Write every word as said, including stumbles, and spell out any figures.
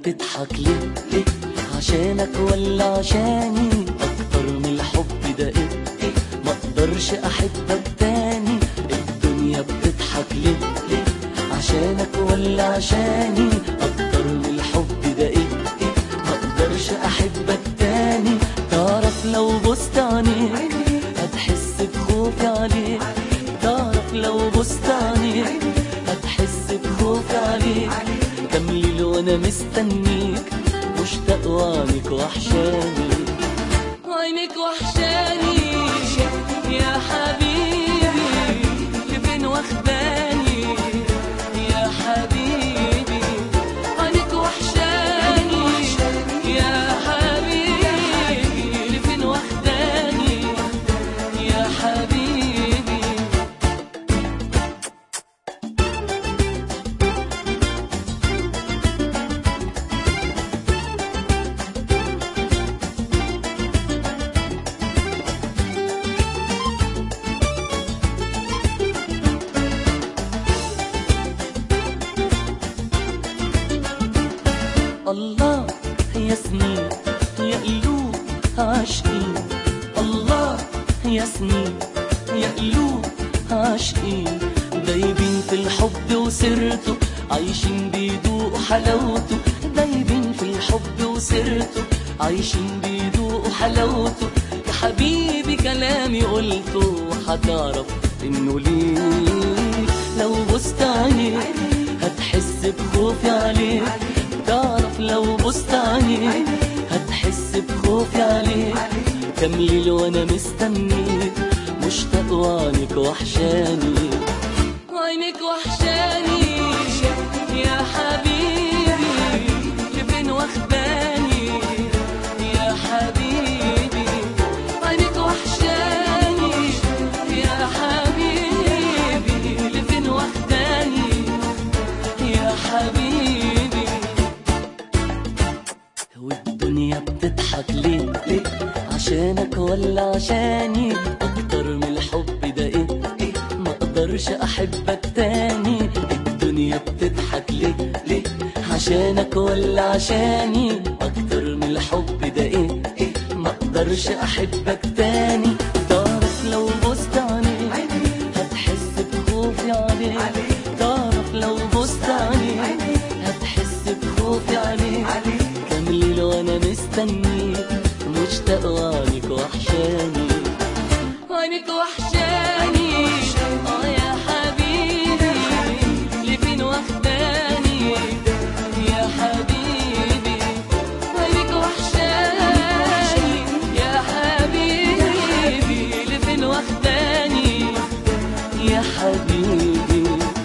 بتضحك ليه ليه؟ عشانك ولا عشاني؟ اكتر من الحب ده ايه ايه؟ مقدرش احبك تاني. الدنيا بتضحك ليه ليه؟ عشانك ولا عشاني؟ اكتر من الحب ده ايه ايه؟ مقدرش احبك تاني. تعرف لو بصت عينيك هتحس بخوفي عليك. تعرف لو بصت عينيك هتحس بخوفي عليك. كام ليل وانا مستنيك مشتاق وعينك وحشاني. عينك وحشاني يا حبيبي، لفين واخداني يا حبيبي. عينك وحشاني يا حبيبي، لفين واخداني يا حبيبي. الله يا سنين يا قلوب عاشقين. الله يا سنين يا قلوب عاشقين. دايبين في الحب وسرته عايشين بيدوقوا حلاوته. دايبين في الحب وسرته عايشين بيدوقوا حلاوته. يا حبيبي كلامي قلته هتعرف انه ليك. لو بصت عينيك هتحس بخوفي عليك. تعرف لو بصت عينيك هتحس بخوفي عليك. كام ليل وانا مستنيك مشتاق وعينك وحشاني. عينك وحشاني يا حبيبي، لفين واخداني يا حبيبي. عينك وحشاني يا حبيبي، لفين واخداني يا حبيبي. والدنيا بتضحك ليه ليه؟ عشانك ولا عشاني؟ اكتر من الحب ده ايه ايه؟ مقدرش احبك تاني. الدنيا بتضحك ليه ليه؟ عشانك ولا عشاني؟ اكتر من الحب ده ايه ايه؟ مقدرش احبك تاني. تعرف لو بصت عينيك هتحس بخوفي عليك. تعرف لو بصت عينيك هتحس بخوفي عليك. كام ليل وانا مستنيك مشتاق وعينك وحشاني. عينك وحشاني اه يا حبيبي، لفين واخداني يا حبيبي. عينك وحشاني يا حبيبي، لفين واخداني يا حبيبي.